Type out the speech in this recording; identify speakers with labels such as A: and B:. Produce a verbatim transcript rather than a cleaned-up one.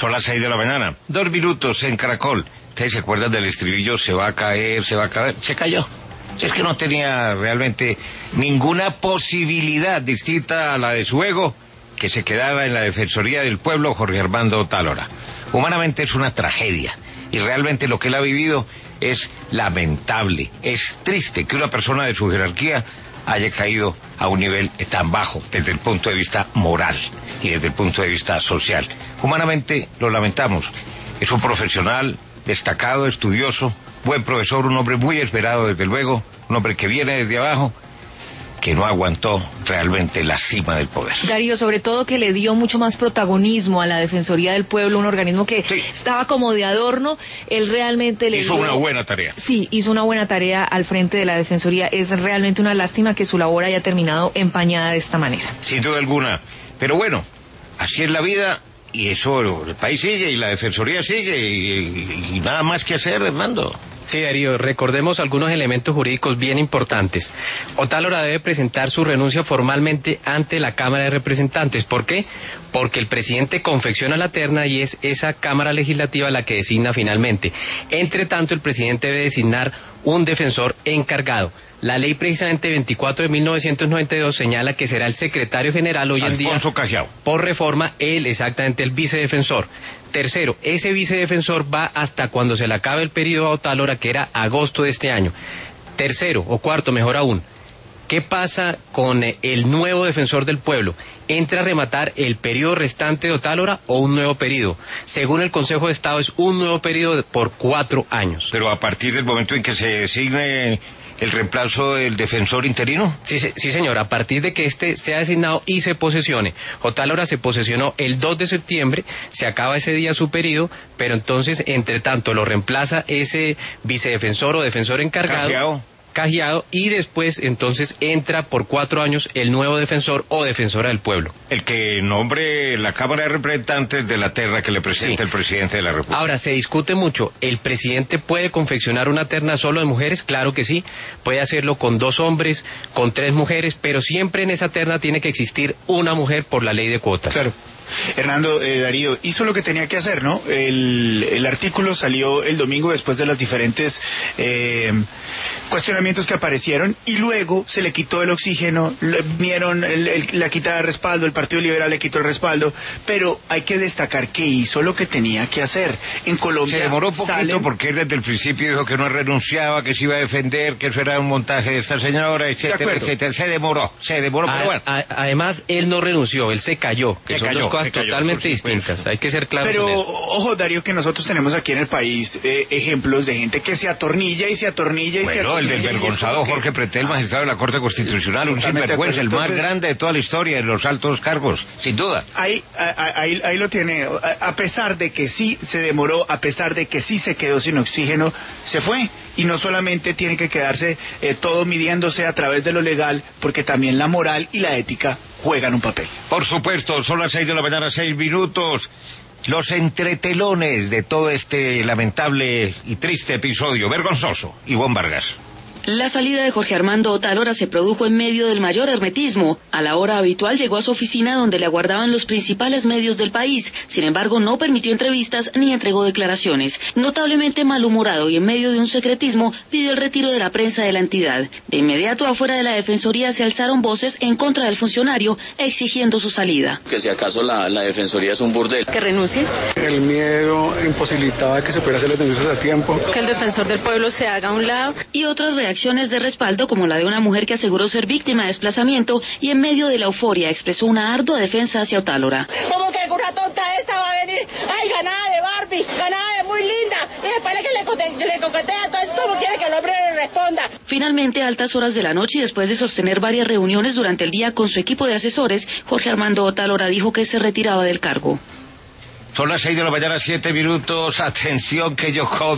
A: Son las seis de la mañana, dos minutos en Caracol. ¿Ustedes se acuerdan del estribillo? Se va a caer, se va a caer. Se cayó. Es que no tenía realmente ninguna posibilidad distinta a la de su ego que se quedara en la Defensoría del Pueblo Jorge Armando Otálora. Humanamente es una tragedia y realmente lo que él ha vivido es lamentable. Es triste que una persona de su jerarquía haya caído a un nivel tan bajo desde el punto de vista moral y desde el punto de vista social. Humanamente lo lamentamos. Es un profesional destacado, estudioso, buen profesor, un hombre muy esperado desde luego, un hombre que viene desde abajo, que no aguantó realmente la cima del poder.
B: Darío, sobre todo que le dio mucho más protagonismo a la Defensoría del Pueblo, un organismo que sí. estaba como de adorno, él realmente le
A: hizo
B: dio...
A: una buena tarea.
B: Sí, hizo una buena tarea al frente de la Defensoría. Es realmente una lástima que su labor haya terminado empañada de esta manera.
A: Sin duda alguna. Pero bueno, así es la vida, y eso, el país sigue, y la Defensoría sigue, y, y, y nada más que hacer, Hernando.
C: Sí, Darío, recordemos algunos elementos jurídicos bien importantes. Otálora debe presentar su renuncia formalmente ante la Cámara de Representantes. ¿Por qué? Porque el presidente confecciona la terna y es esa Cámara Legislativa la que designa finalmente. Entre tanto, el presidente debe designar un defensor encargado. La ley precisamente veinticuatro de mil novecientos noventa y dos señala que será el secretario general hoy en día,
A: Alfonso Cajiao,
C: por reforma, él exactamente el vicedefensor. Tercero, ese vicedefensor va hasta cuando se le acabe el periodo a Otálora, que era agosto de este año. Tercero, o cuarto, mejor aún, ¿qué pasa con el nuevo defensor del pueblo? ¿Entra a rematar el periodo restante de Otálora o un nuevo periodo? Según el Consejo de Estado es un nuevo periodo por cuatro años.
A: Pero a partir del momento en que se designe el reemplazo del defensor interino.
C: Sí, sí, señor, a partir de que este sea designado y se posesione. Otálora se posesionó el dos de septiembre, se acaba ese día su periodo, pero entonces, entre tanto, lo reemplaza ese vicedefensor o defensor encargado.
A: Cajiao.
C: Cajiao, y después entonces entra por cuatro años el nuevo defensor o defensora del pueblo.
A: El que nombre la Cámara de Representantes de la terna que le presenta sí. el presidente de la República.
C: Ahora, se discute mucho, ¿el presidente puede confeccionar una terna solo de mujeres? Claro que sí, puede hacerlo con dos hombres, con tres mujeres, pero siempre en esa terna tiene que existir una mujer por la ley de cuotas.
D: Claro. Hernando, eh, Darío, hizo lo que tenía que hacer, ¿no? El, el artículo salió el domingo después de los diferentes eh, cuestionamientos que aparecieron y luego se le quitó el oxígeno, le, vieron el, el, la quita de respaldo, el Partido Liberal le quitó el respaldo, pero hay que destacar que hizo lo que tenía que hacer. En Colombia
A: se demoró un poquito
D: salen...
A: porque él desde el principio dijo que no renunciaba, que se iba a defender, que eso era un montaje de esta señora, etcétera, etcétera. Se demoró, se demoró,
C: a,
A: pero bueno.
C: A, además, él no renunció, él se cayó, que
A: se
C: son
A: cayó,
C: dos cosas
A: cayó,
C: totalmente distintas, hay que ser claros.
D: Pero,
C: en eso.
D: ojo, Darío, que nosotros tenemos aquí en el país eh, ejemplos de gente que se atornilla y se atornilla y
A: bueno,
D: se atornilla.
A: Bueno, el del vergonzado que... Jorge Pretel, magistrado de la Corte Constitucional, un sinvergüenza, el más Entonces, grande de toda la historia de los altos cargos, sin duda.
D: Ahí, ahí, ahí lo tiene, a pesar de que sí se demoró, a pesar de que sí se quedó sin oxígeno, se fue. Y no solamente tiene que quedarse eh, todo midiéndose a través de lo legal, porque también la moral y la ética juegan un papel.
A: Por supuesto, son las seis de la mañana, seis minutos. Los entretelones de todo este lamentable y triste episodio, vergonzoso. Ivonne Vargas.
E: La salida de Jorge Armando Otálora se produjo en medio del mayor hermetismo. A la hora habitual llegó a su oficina donde le aguardaban los principales medios del país. Sin embargo, no permitió entrevistas ni entregó declaraciones. Notablemente malhumorado y en medio de un secretismo, pidió el retiro de la prensa de la entidad. De inmediato, afuera de la Defensoría se alzaron voces en contra del funcionario, exigiendo su salida.
F: Que si acaso la, la Defensoría es un burdel.
E: Que renuncie.
G: El miedo imposibilitaba que se pudiera hacer las denuncias a tiempo.
H: Que el defensor del pueblo se haga a un lado.
E: Y otras reacciones. Acciones de respaldo como la de una mujer que aseguró ser víctima de desplazamiento y en medio de la euforia expresó una ardua defensa hacia Otálora.
I: ¿Cómo que curra tonta esta va a venir? ¡Ay, ganada de Barbie! ¡Ganada de muy linda! Y después que le, cote, le coquetea, entonces ¿cómo quiere que el hombre le responda?
E: Finalmente, a altas horas de la noche y después de sostener varias reuniones durante el día con su equipo de asesores, Jorge Armando Otálora dijo que se retiraba del cargo.
A: Son las seis de la mañana, siete minutos. Atención que yo